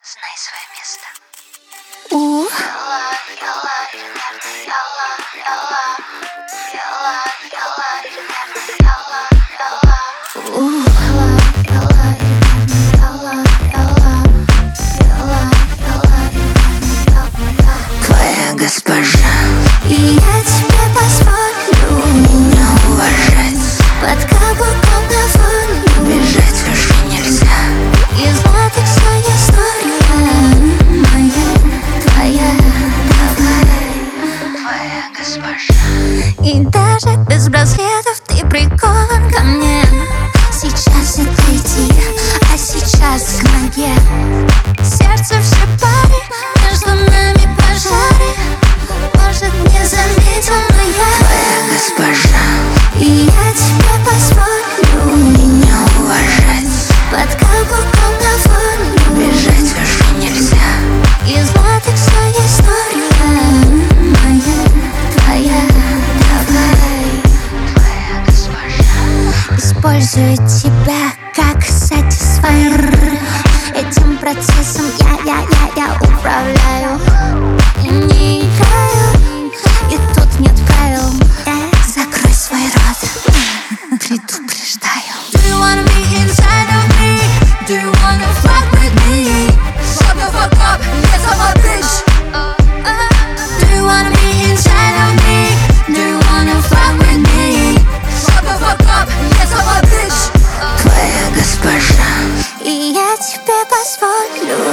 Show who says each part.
Speaker 1: Знай свое место.
Speaker 2: Твоя госпожа, и я тебе позволю меня уважать. Под каблуком на фоне бежать уже нельзя. Из златых вся история моя, твоя, давай.
Speaker 1: Твоя госпожа.
Speaker 2: И даже без браслетов ты прикован ко мне. Сейчас отойди, а сейчас к ноге. Сердце в шипаре, между нами пожары. Может, не заметил, но я твоя госпожа. И я тебе позволю меня уважать. Под каблуком на фоне бежать уже нельзя. Из златых вся история моя, твоя, давай.
Speaker 1: Твоя госпожа.
Speaker 2: Использую тебя как сатисфайер. Этим процессом я управляю. И не играю, и тут нет правил. Закрой свой рот, предупреждаю.
Speaker 3: Do you wanna be inside of me? Do you wanna fuck with me? Shut the fuck up, yes I'm a bitch. Do you wanna be inside of me? Do you wanna fuck with me? Shut the fuck up, yes I'm a bitch.
Speaker 2: Твоя госпожа. И я тебе позволю